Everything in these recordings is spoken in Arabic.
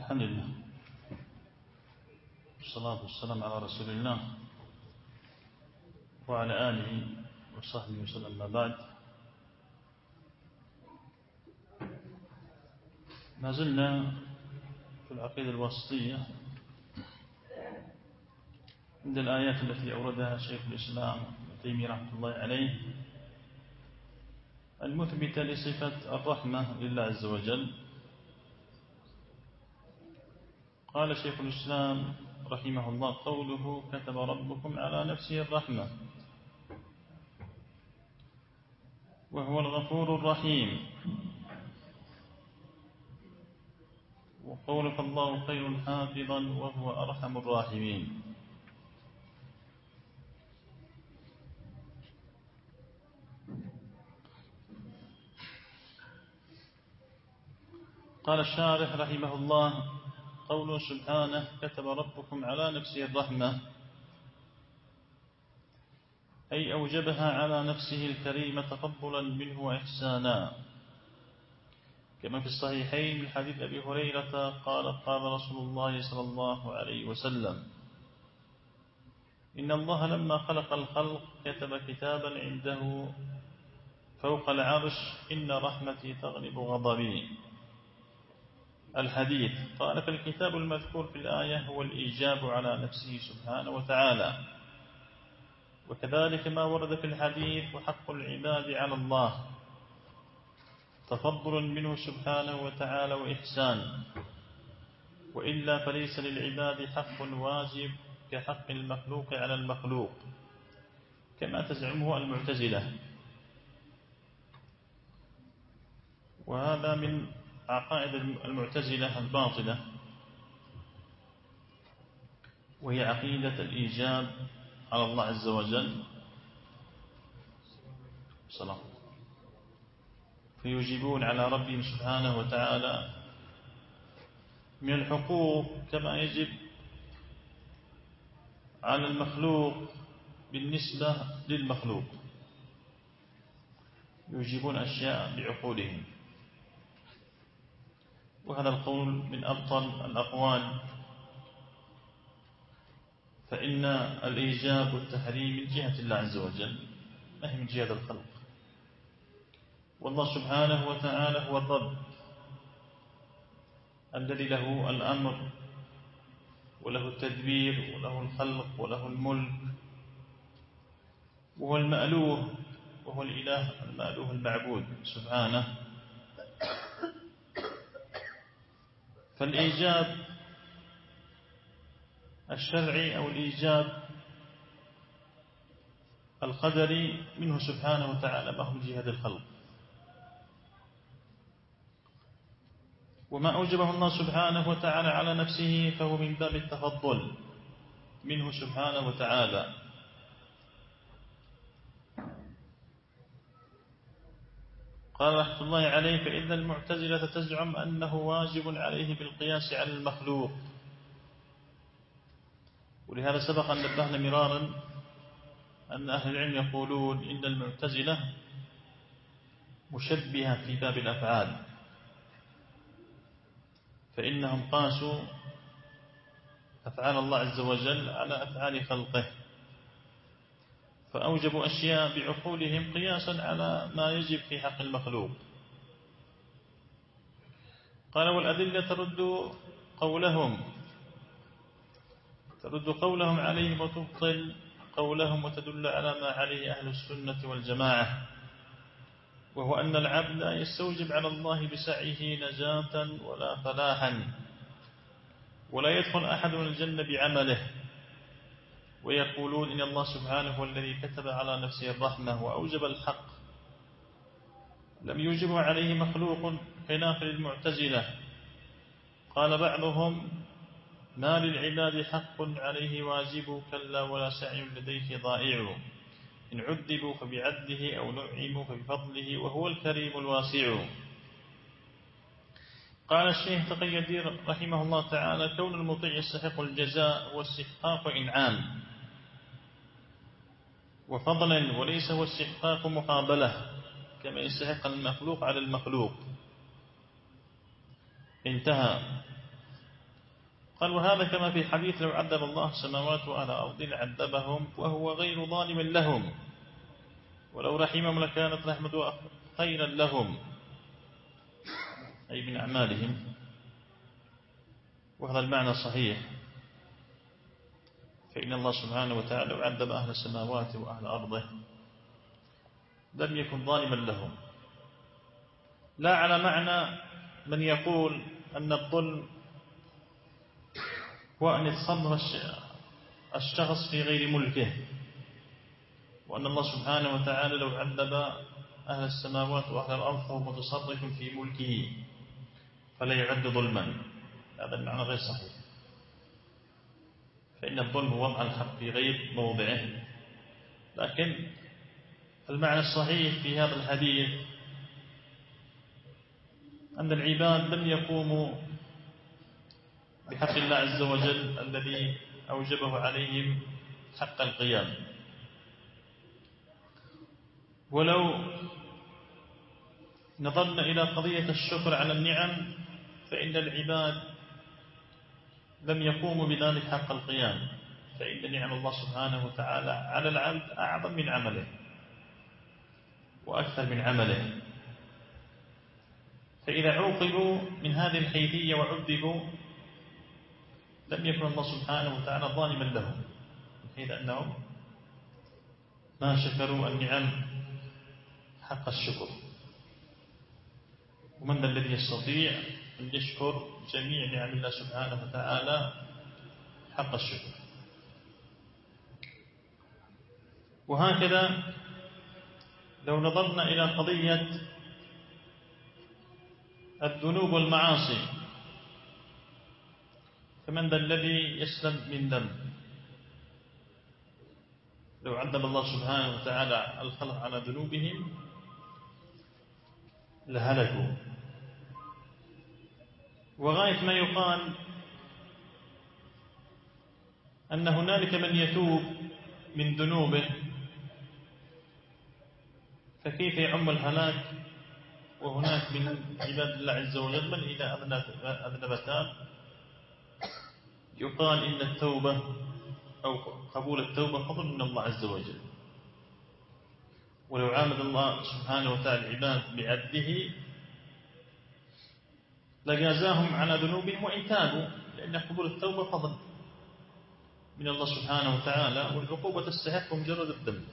الحمد لله والصلاة والسلام على رسول الله وعلى آله وصحبه وسلم. ما بعد، ما زلنا في العقيدة الواسطية عند الآيات التي أوردها شيخ الإسلام ابن تيمية رحمة الله عليه المثبتة لصفة الرحمة لله عز وجل. قال شيخ الإسلام رحمه الله: قوله كتب ربكم على نفسه الرحمة وهو الغفور الرحيم، وقول فالله خير حافظا وهو أرحم الراحمين. قال الشارح رحمه الله: قوله سبحانه كتب ربكم على نفسه الرحمة، أي أوجبها على نفسه الكريمة تفضلا منه وإحسانا، كما في الصحيحين من حديث أبي هريرة قال: قال رسول الله صلى الله عليه وسلم: إن الله لما خلق الخلق كتب كتابا عنده فوق العرش: إن رحمتي تغلب غضبي. الحديث. قال: فالكتاب المذكور في الآية هو الإيجاب على نفسه سبحانه وتعالى، وكذلك ما ورد في الحديث: وحق العباد على الله تفضل منه سبحانه وتعالى وإحسان، وإلا فليس للعباد حق واجب كحق المخلوق على المخلوق كما تزعمه المعتزلة. وهذا من عقائد المعتزلة الباطلة، وهي عقيدة الإيجاب على الله عز وجل. صلاة. فيجيبون على ربهم سبحانه وتعالى من الحقوق كما يجب على المخلوق بالنسبة للمخلوق، يجيبون أشياء بعقولهم، وهذا القول من أبطل الأقوال، فإن الإيجاب والتحريم من جهة الله عز وجل، ما هي من جهة الخلق. والله سبحانه وتعالى هو الرب الذي له الأمر وله التدبير وله الخلق وله الملك، وهو المألوه، وهو الإله المألوه المعبود سبحانه. فالإيجاب الشرعي أو الإيجاب القدري منه سبحانه وتعالى ما هو من جهة الخلق، وما أوجبه الله سبحانه وتعالى على نفسه فهو من باب التفضل منه سبحانه وتعالى. قال رحمة الله عليه: فإن المعتزلة تزعم أنه واجب عليه بالقياس على المخلوق. ولهذا سبق أن نبهنا مرارا أن أهل العلم يقولون إن المعتزلة مشبهة في باب الأفعال، فإنهم قاسوا أفعال الله عز وجل على أفعال خلقه، فأوجبوا أشياء بعقولهم قياسا على ما يجب في حق المخلوق. قال: والأدلة ترد قولهم عليهم وتبطل قولهم وتدل على ما عليه أهل السنة والجماعة، وهو أن العبد لا يستوجب على الله بسعيه نجاة ولا فلاحا، ولا يدخل أحد الجنة بعمله. ويقولون إن الله سبحانه هو الذي كتب على نفسه الرحمة وأوجب الحق، لم يوجبه عليه مخلوق خلافا للمعتزلة. قال بعضهم: ما للعباد حق عليه واجب، كلا ولا سعي لديه ضائع، إن عذبوا فبعدله أو نعموا فبفضله وهو الكريم الواسع. قال الشيخ تقي الدين رحمه الله تعالى: كون المطيع يستحق الجزاء واستحقاق إنعام وفضلا، وليس هو استحقاق مقابلة كما يستحق المخلوق على المخلوق. انتهى. قال وهذا كما في حديث لو عذب الله السماوات وأهل الأرض لعذبهم وهو غير ظالم لهم ولو رحمهم لكانت رحمته خيرا لهم، أي من أعمالهم. وهذا المعنى صحيح، فإن الله سبحانه وتعالى لو عذب أهل السماوات وأهل أرضه لم يكن ظالما لهم، لا على معنى من يقول أن الظلم هو أن يتصرف الشخص في غير ملكه، وأن الله سبحانه وتعالى لو عذب أهل السماوات وأهل الأرض فهو متصرف في ملكه فلا يعد ظلما. هذا المعنى غير صحيح، فإن الظلم هو وضع الحق في غير موضعه. لكن المعنى الصحيح في هذا الحديث أن العباد لم يقوموا بحق الله عز وجل الذي أوجبه عليهم حق القيام. ولو نظرنا إلى قضية الشكر على النعم فإن العباد لم يقوموا بذلك حق القيام، فإن نعم الله سبحانه وتعالى على العبد أعظم من عمله وأكثر من عمله، فإذا عوقبوا من هذه الحيثية وعذبوا لم يكن الله سبحانه وتعالى ظالما لهم، حيث أنهم ما شكروا النعم حق الشكر. ومن ذا الذي يستطيع أن يشكر جميع نعم الله سبحانه وتعالى حق الشكر؟ وهكذا لو نظرنا إلى قضية الذنوب والمعاصي، فمن ذا الذي يسلم من ذنب؟ لو عذب الله سبحانه وتعالى الخلق على ذنوبهم لهلكوا. وغاية ما يقال أن هنالك من يتوب من ذنوبه، فكيف يعم الهلاك وهناك من عباد الله عز وجل من إذا أذنب تاب؟ يقال إن التوبة أو قبول التوبة فضل من الله عز وجل، ولو عامل الله سبحانه وتعالى العباد بعدله لجازاهم على ذنوبهم وإن تابوا، لأن قبول التوبة فضل من الله سبحانه وتعالى، والعقوبة تستحق مجرد الذنب.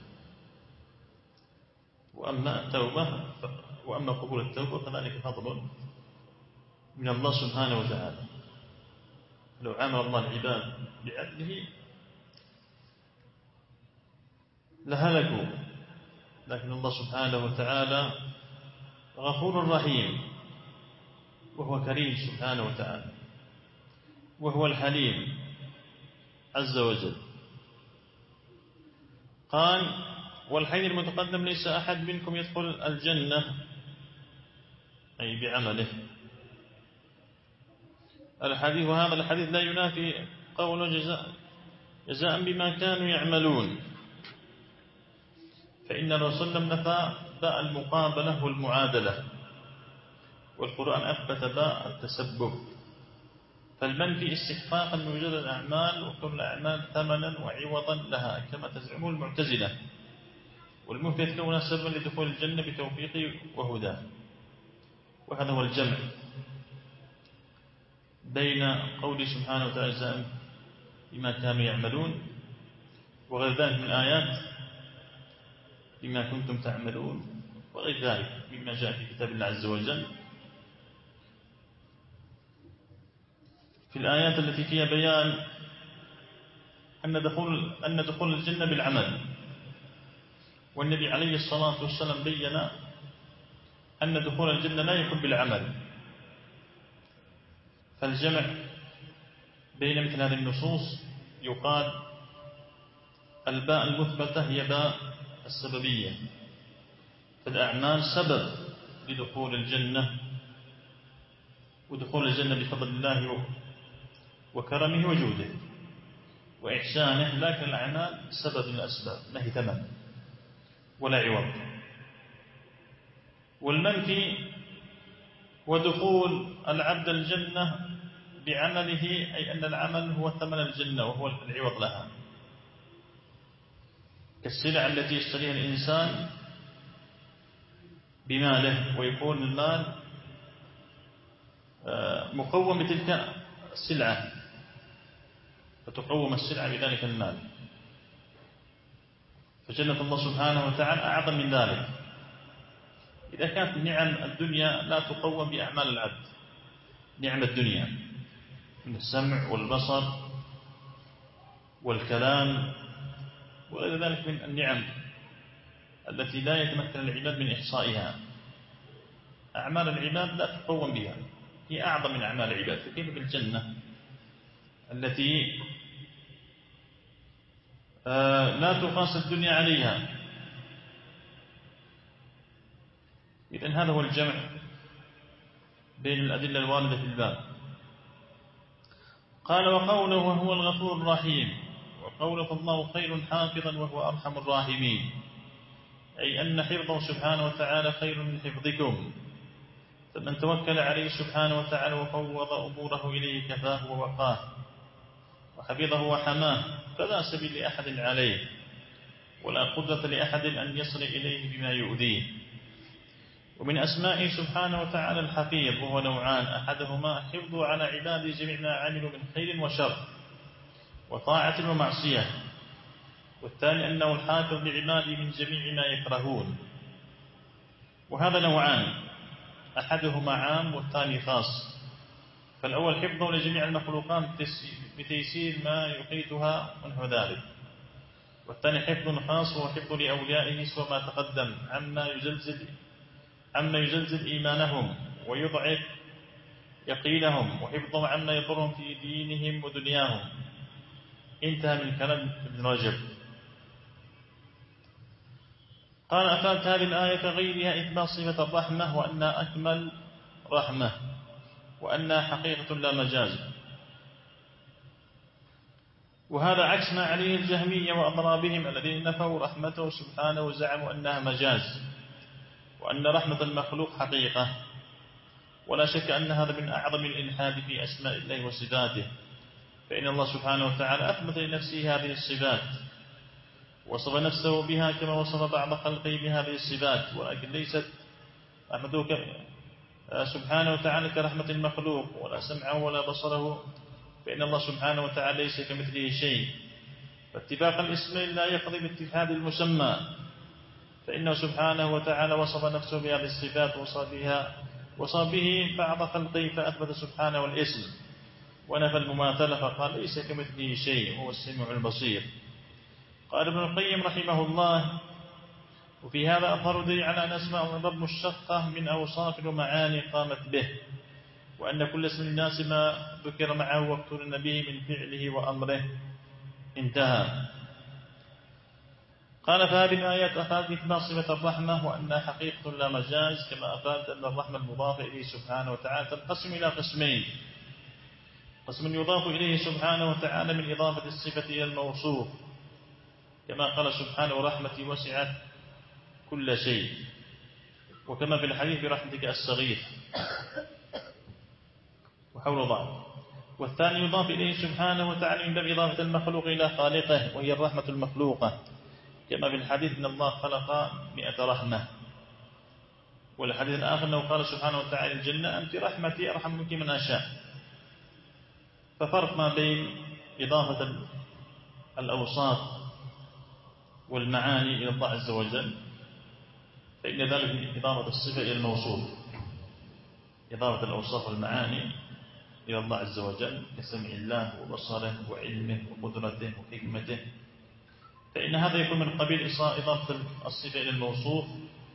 وأما قبول التوبة فذلك فضل من الله سبحانه وتعالى. لو عامل الله العباد بعدله لهلكوا، لكن الله سبحانه وتعالى غفور رحيم، وهو كريم سبحانه وتعالى، وهو الحليم عز وجل. قال والحديث المتقدم ليس أحد منكم يدخل الجنة أي بعمله. الحديث وهذا الحديث لا ينافي قول جزاء بما كانوا يعملون، فإن الرسول لم نفى باء المقابلة والمعادلة، والقرآن أثبت باء التسبب، فالمنفي استحقاقا من وجود الأعمال وكل الأعمال ثمنا وعوضا لها كما تزعمه المعتزلة، والمثبت كونها سببا لدخول الجنة بتوفيقه وهداه. وهذا هو الجمع بين قوله سبحانه وتعالى جزاء بما كانوا يعملون وغير ذلك من آيات بما كنتم تعملون وغير ذلك مما جاء في كتاب الله عز وجل، في الآيات التي فيها بيان أن دخول الجنة بالعمل. والنبي عليه الصلاة والسلام بيّن أن دخول الجنة لا يكون بالعمل، فالجمع بين مثل هذه النصوص يقال الباء المثبتة هي باء السببية، فالأعمال سبب لدخول الجنة، ودخول الجنة بفضل الله وكرمه وجوده وإحسانه، لكن الأعمال سبب من الأسباب ما هي ثمن ولا عوض. والمنفي ودخول العبد الجنة بعمله، أي أن العمل هو ثمن الجنة وهو العوض لها، كالسلع التي يشتريها الإنسان بماله، ويكون المال مقوم بتلك السلعة، فتقوم السلعة بذلك المال. فجنة الله سبحانه وتعالى أعظم من ذلك. إذا كانت نعم الدنيا لا تقوم بأعمال العبد، نعم الدنيا من السمع والبصر والكلام وغير ذلك من النعم التي لا يتمكن العباد من إحصائها، أعمال العباد لا تقوم بها، هي أعظم من أعمال العباد. فكيف بالجنة التي لا تقاس الدنيا عليها؟ إذن هذا هو الجمع بين الأدلة الواردة في الباب. قال وقوله وهو الغفور الرحيم، وقوله الله خير حافظا وهو أرحم الراحمين، أي أن حفظه سبحانه وتعالى خير من حفظكم، فمن توكل عليه سبحانه وتعالى وفوض أموره إليه كفاه ووقاه وحفظه وحماه، فلا سبيل لأحد عليه ولا قدرة لأحد أن يصل إليه بما يؤذيه. ومن أسمائه سبحانه وتعالى الحفيظ، وهو نوعان: أحدهما حفظه على عباده جميع ما عملوا من خير وشر وطاعة ومعصية، والثاني أنه الحافظ لعباده من جميع ما يكرهون. وهذا نوعان، أحدهما عام والثاني خاص. فالأول حفظه لجميع المخلوقات بتيسير ما يقيتها ونحو ذلك، والثاني حفظ خاص وهو حفظ لأوليائه سوى ما تقدم عما يزلزل إيمانهم ويضعف يقينهم، وحفظهم عما يضرهم في دينهم ودنياهم. انتهى من كلام ابن رجب. قال أفادت هذه الآية كغيرها إثبات صفة الرحمة، وأنها أكمل رحمة، وأنها حقيقة لا مجاز، وهذا عكس ما عليه الجهمية وأضرابهم الذين نفوا رحمته سبحانه وزعموا أنها مجاز، وأن رحمة المخلوق حقيقة. ولا شك أن هذا من أعظم الإلحاد في أسماء الله وصفاته، فإن الله سبحانه وتعالى أثبت لنفسه هذه الصفات، وصف نفسه بها كما وصف بعض خلقه بهذه الصفات، ولكن ليست رحمته سبحانه وتعالى كرحمة المخلوق، ولا سمعه ولا بصره، فإن الله سبحانه وتعالى ليس كمثله شيء. فاتفاق الاسمين لا يقضي باتحاد المسمى، فإنه سبحانه وتعالى وصف نفسه بهذه الصفات وصف به بعض خلقه فأثبت سبحانه الاسم ونفى المماثلة، فقال ليس كمثله شيء وهو السميع البصير. قال ابن القيم رحمه الله: وفي هذا أظهر دليل على أن أسماء الرب مشتقة من أوصاف ومعاني قامت به، وأن كل اسم الناس ما ذكر معه واقترن به من فعله وأمره. انتهى. قال فهذه الآيات أفادت إثبات صفة الرحمة وأنها حقيقة لا مجاز، كما أفادت أن الرحمة المضافة إليه سبحانه وتعالى تنقسم إلى قسمين: قسم يضاف إليه سبحانه وتعالى من إضافة الصفة إلى الموصوف، كما قال سبحانه: ورحمتي وسعت كل شيء، وكما في الحديث: برحمتك أستغيث، وحول ضعف. والثاني يضاف إليه سبحانه وتعالى من باب إضافة المخلوق إلى خالقه، وهي الرحمة المخلوقة، كما في الحديث: إن الله خلق 100 رحمة. والحديث الآخر أنه قال سبحانه وتعالى: الجنة أنت رحمتي أرحم منك من أشاء. ففرق ما بين إضافة الأوصاف والمعاني إلى الله عز وجل، فإن ذلك من إضافة الصفة إلى الموصوف، إضافة الأوصاف والمعاني إلى الله عز وجل كسمع الله وبصره وعلمه وقدرته وحكمته، فإن هذا يكون من قبيل إضافة الصفة إلى الموصوف.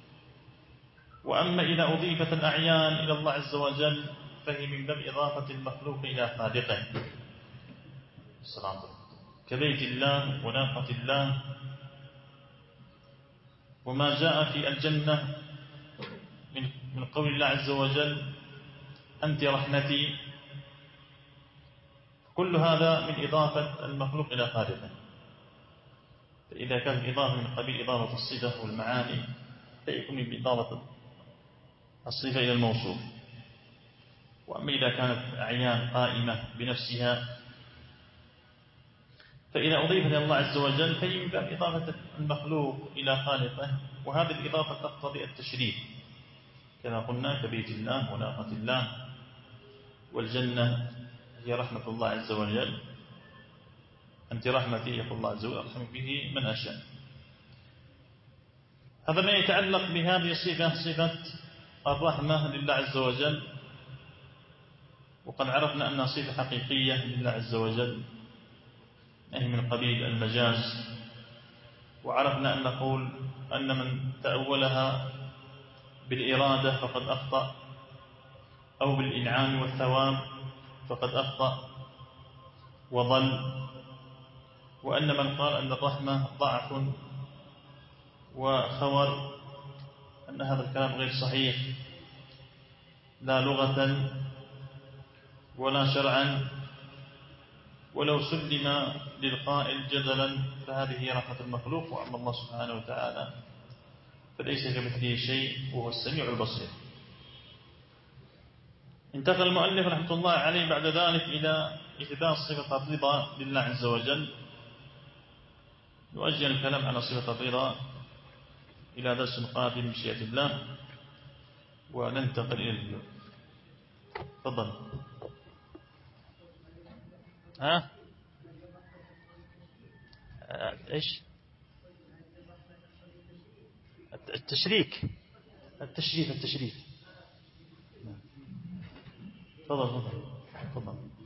وأما إذا أضيفت الأعيان إلى الله عز وجل فهي من باب إضافة المخلوق إلى خالقه، كبيت الله وناقة الله وما جاء في الجنة من قول الله عز وجل: أنت رحمتي. كل هذا من إضافة المخلوق إلى خالقه. فإذا كان الإضافة من قبيل إضافة الصفة والمعاني فيكون من إضافة الصفة إلى الموصوف. وأما إذا كانت أعيان قائمة بنفسها فإذا أضيفت إلى الله عز وجل فهي من باب إضافة المخلوق إلى خالقه، وهذه الإضافة تقتضي التشريف كما قلنا كبيت الله وناقة الله، والجنة هي رحمة الله عز وجل، أنت رحمتي يقول الله عز وجل أرحم به من أشاء. هذا ما يتعلق بهذه الصفة، صفة الرحمة لله عز وجل، وقد عرفنا أنها صفة حقيقية لله عز وجل أي من قبيل المجاز، وعرفنا أن نقول أن من تأولها بالإرادة فقد أخطأ، أو بالإنعام والثواب فقد أخطأ وضل، وأن من قال أن الرحمة ضعف وخور أن هذا الكلام غير صحيح لا لغة ولا شرعا، ولو سلم للقائل جدلا فهذه هي رحمة المخلوق، وأما الله سبحانه وتعالى فليس كمثله شيء وهو السميع البصير. انتقل المؤلف رحمة الله عليه بعد ذلك إلى إثبات صفة الرضا لله عز وجل. نؤجل الكلام على صفة الرضا إلى درس قادم بمشيئة الله، وننتقل إلى البيوت. تفضل. إيش التشريك؟ التشريف. تفضل.